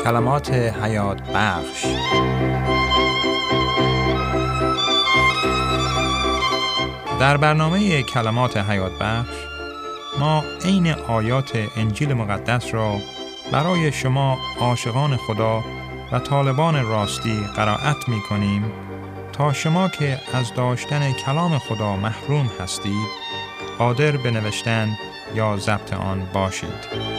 کلمات حیات بخش. در برنامه کلمات حیات بخش ما عین آیات انجیل مقدس را برای شما عاشقان خدا و طالبان راستی قرائت می کنیم تا شما که از داشتن کلام خدا محروم هستید قادر به نوشتن یا ضبط آن باشید.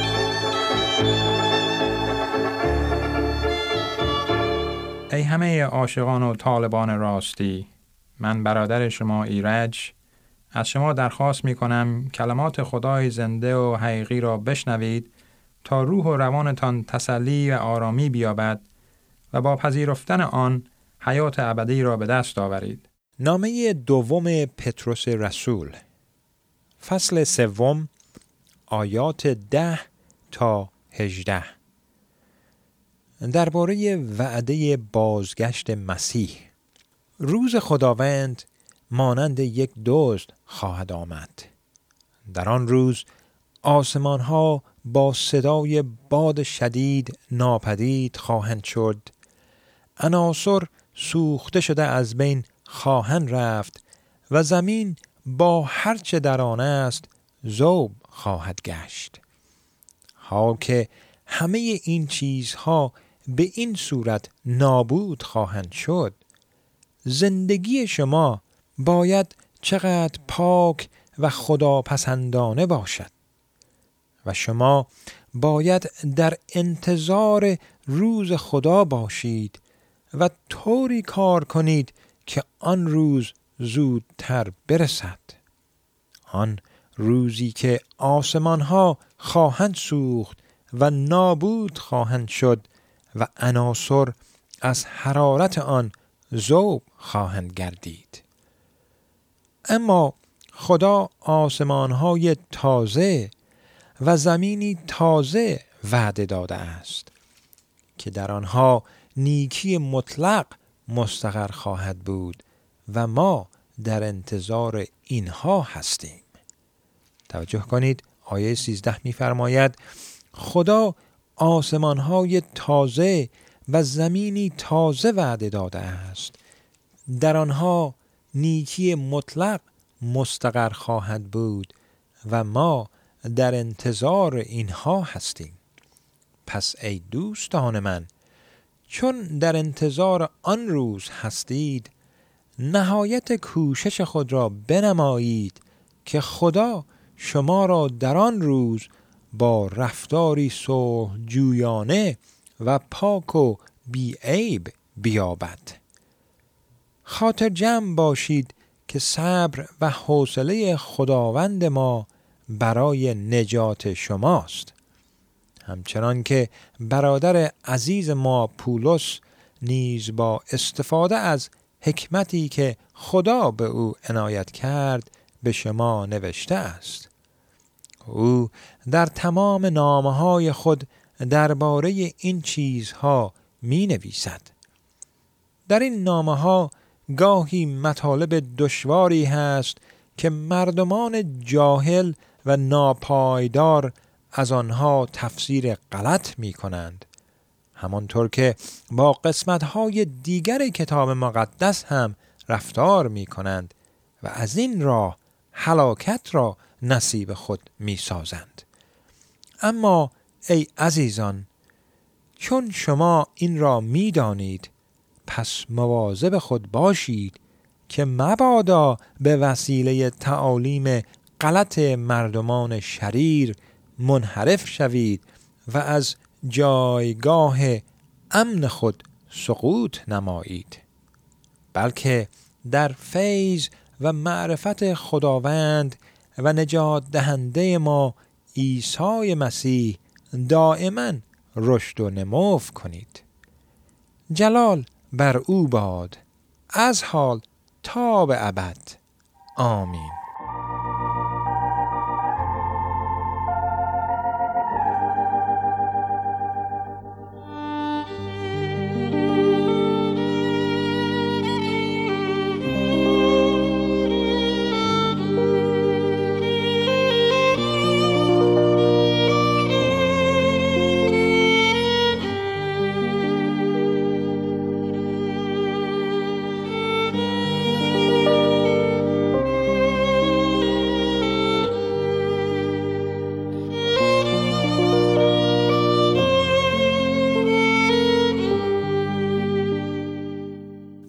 ای همه عاشقان و طالبان راستی، من برادر شما ایرج از شما درخواست می کنم کلمات خدای زنده و حقیقی را بشنوید تا روح و روانتان تسلی و آرامی بیابد و با پذیرفتن آن حیات ابدی را به دست آورید. نامه دوم پتروس رسول، فصل 3، آیات 10 تا 18. درباره وعده بازگشت مسیح. روز خداوند مانند یک دزد خواهد آمد. در آن روز آسمان ها با صدای باد شدید ناپدید خواهند شد، عناصر سوخته شده از بین خواهند رفت و زمین با هرچه در آن است ذوب خواهد گشت. حال که همه این چیزها به این صورت نابود خواهند شد، زندگی شما باید چقدر پاک و خداپسندانه باشد و شما باید در انتظار روز خدا باشید و طوری کار کنید که آن روز زودتر برسد. آن روزی که آسمان ها خواهند سوخت و نابود خواهند شد و عناصر از حرارت آن ذوب خواهند گردید. اما خدا آسمان‌های تازه و زمینی تازه وعده داده است که در آنها نیکی مطلق مستقر خواهد بود و ما در انتظار اینها هستیم. توجه کنید آیه 13 می‌فرماید خدا آسمان‌های تازه و زمینی تازه وعده داده است، در آنها نیکی مطلق مستقر خواهد بود و ما در انتظار اینها هستیم. پس ای دوستان من، چون در انتظار آن روز هستید، نهایت کوشش خود را بنمایید که خدا شما را در آن روز با رفتاری صلح جویانه و پاک و بی‌عیب بیابد. خاطر جمع باشید که صبر و حوصله خداوند ما برای نجات شماست. همچنان که برادر عزیز ما پولس نیز با استفاده از حکمتی که خدا به او عنایت کرد به شما نوشته است. او در تمام نامه‌های خود درباره این چیزها می نویسد. در این نامه‌ها گاهی مطالب دشواری هست که مردمان جاهل و ناپایدار از آنها تفسیر غلط می کنند، همانطور که با قسمت‌های دیگر کتاب مقدس هم رفتار می کنند و از این راه هلاکت را نصیب خود می سازند. اما ای عزیزان، چون شما این را می دانید، پس مواظب خود باشید که مبادا به وسیله تعالیم غلط مردمان شریر منحرف شوید و از جایگاه امن خود سقوط نمایید، بلکه در فیض و معرفت خداوند و نجات دهنده ما عیسی مسیح دائما رشد و نمو کنید. جلال بر او باد از حال تا به ابد. آمین.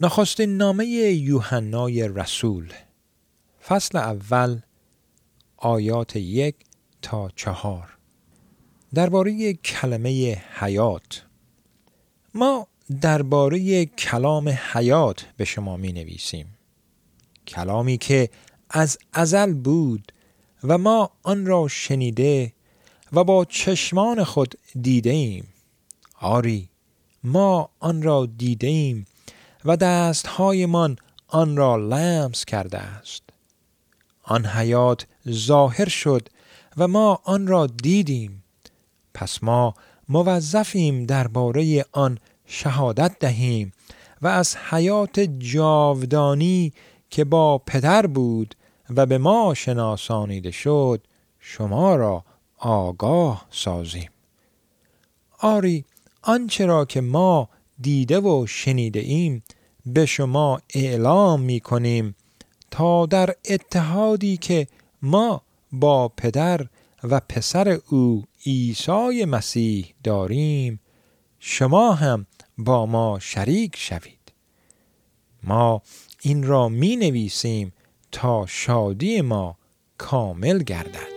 نخستین نامه یوحنای رسول، فصل اول، آیات 1 تا 4. درباره کلمه حیات. ما درباره کلام حیات به شما می نویسیم، کلامی که از ازل بود و ما آن را شنیده و با چشمان خود دیده ایم. آری، ما آن را دیده ایم و دستهایمان آن را لمس کرده است. آن حیات ظاهر شد و ما آن را دیدیم، پس ما موظفیم درباره آن شهادت دهیم و از حیات جاودانی که با پدر بود و به ما شناسانیده شد شما را آگاه سازیم. آری، آنچه را که ما دیده و شنیده ایم به شما اعلام می کنیم تا در اتحادی که ما با پدر و پسر او عیسی مسیح داریم شما هم با ما شریک شوید. ما این را می نویسیم تا شادی ما کامل گردد.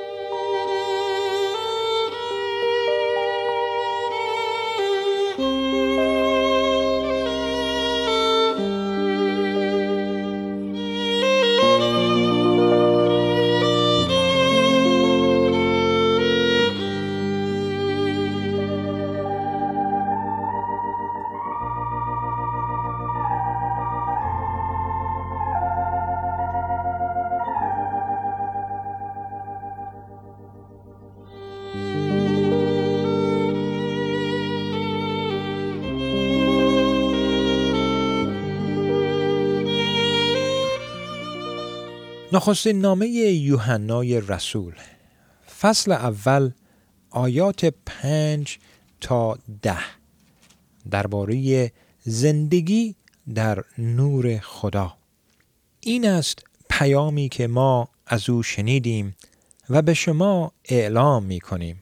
نخستین نامه یوحنای رسول، فصل اول، آیات 5 تا 10. درباره زندگی در نور خدا. این است پیامی که ما از او شنیدیم و به شما اعلام می کنیم.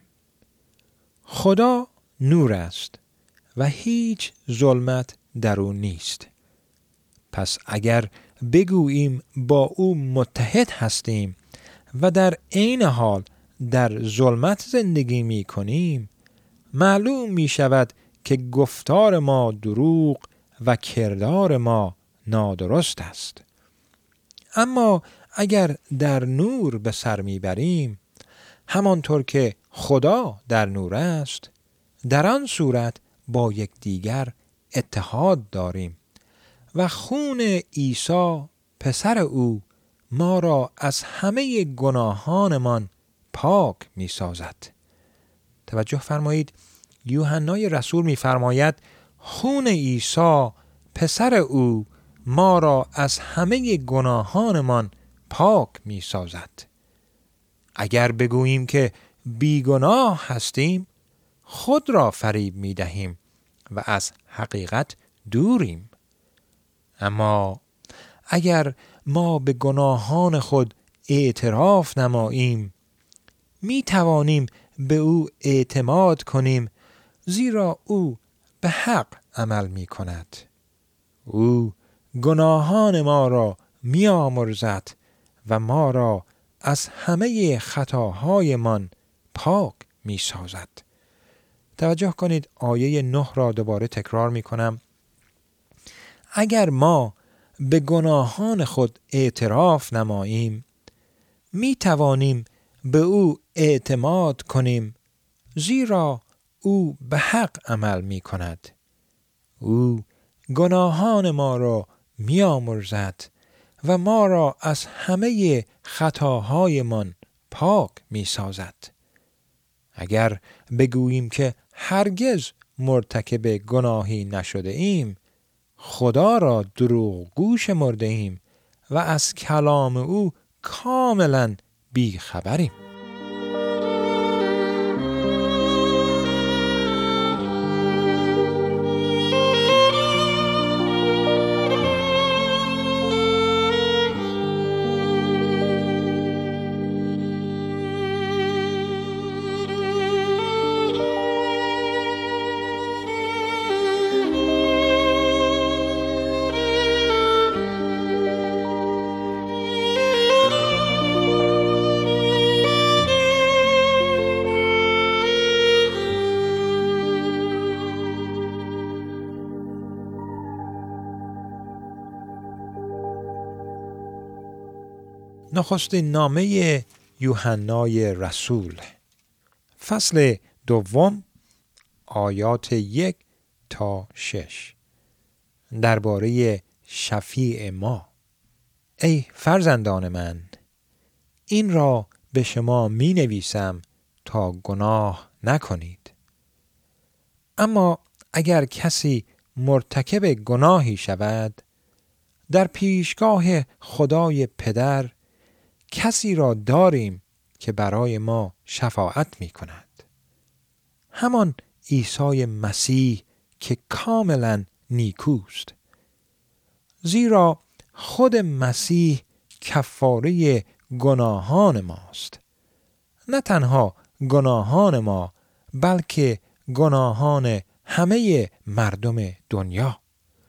خدا نور است و هیچ ظلمت در او نیست. پس اگر بگوییم با او متحد هستیم و در عین حال در ظلمت زندگی می کنیم، معلوم می شود که گفتار ما دروغ و کردار ما نادرست است. اما اگر در نور به سر می بریم، همانطور که خدا در نور است، در آن صورت با یکدیگر اتحاد داریم و خون عیسی پسر او ما را از همه گناهانمان پاک می سازد. توجه فرمایید، یوحنای رسول می فرماید خون عیسی پسر او ما را از همه گناهانمان پاک می سازد. اگر بگوییم که بیگناه هستیم، خود را فریب می دهیم و از حقیقت دوریم. اما اگر ما به گناهان خود اعتراف نماییم، می توانیم به او اعتماد کنیم، زیرا او به حق عمل می کند. او گناهان ما را می آمرزد و ما را از همه خطاهایمان پاک می سازد. توجه کنید، آیه 9 را دوباره تکرار می کنم. اگر ما به گناهان خود اعتراف نماییم، می توانیم به او اعتماد کنیم، زیرا او به حق عمل می کند. او گناهان ما را می آمرزد و ما را از همه خطاهایمان پاک می سازد. اگر بگوییم که هرگز مرتکب گناهی نشده ایم، خدا را دروغگو شمرده ایم و از کلام او کاملا بیخبریم. نخستین نامه یوحنای رسول، فصل 2 آیات 1 تا 6. درباره شفیع ما. ای فرزندان من، این را به شما می نویسم تا گناه نکنید. اما اگر کسی مرتکب گناهی شود، در پیشگاه خدای پدر کسی را داریم که برای ما شفاعت می کند. همان عیسی مسیح که کاملا نیکوست. زیرا خود مسیح کفاره گناهان ماست. نه تنها گناهان ما، بلکه گناهان همه مردم دنیا.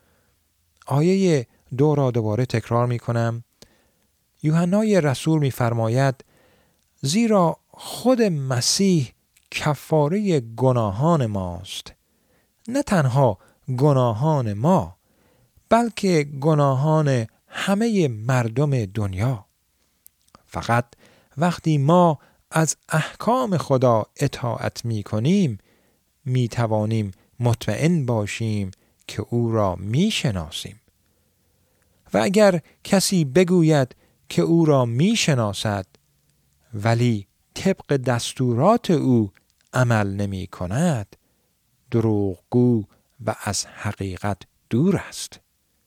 آیه 2 را دوباره تکرار می کنم. یوحنای رسول می فرماید زیرا خود مسیح کفاره گناهان ماست. نه تنها گناهان ما، بلکه گناهان همه مردم دنیا. فقط وقتی ما از احکام خدا اطاعت می کنیم، می توانیم مطمئن باشیم که او را می شناسیم. و اگر کسی بگوید که او را می شناسد ولی طبق دستورات او عمل نمی کند، دروغگو و از حقیقت دور است.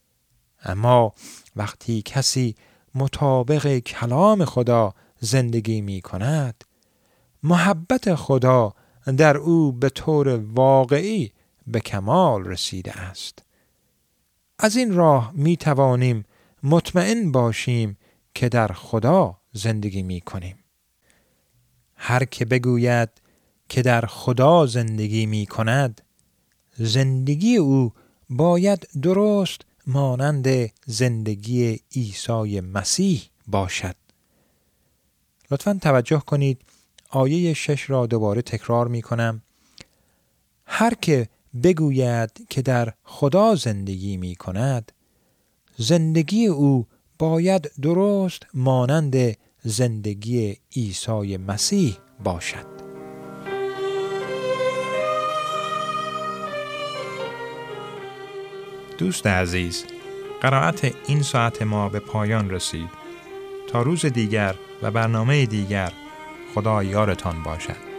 اما وقتی کسی مطابق کلام خدا زندگی می کند، محبت خدا در او به طور واقعی به کمال رسیده است. از این راه می توانیم مطمئن باشیم که در خدا زندگی می کنیم. هر که بگوید که در خدا زندگی می کند، زندگی او باید درست مانند زندگی عیسی مسیح باشد. لطفاً توجه کنید، آیه 6 را دوباره تکرار می کنم. هر که بگوید که در خدا زندگی می کند، زندگی او باید درست مانند زندگی عیسی مسیح باشد. دوست عزیز، قرائت این ساعت ما به پایان رسید. تا روز دیگر و برنامه دیگر، خدا یارتان باشد.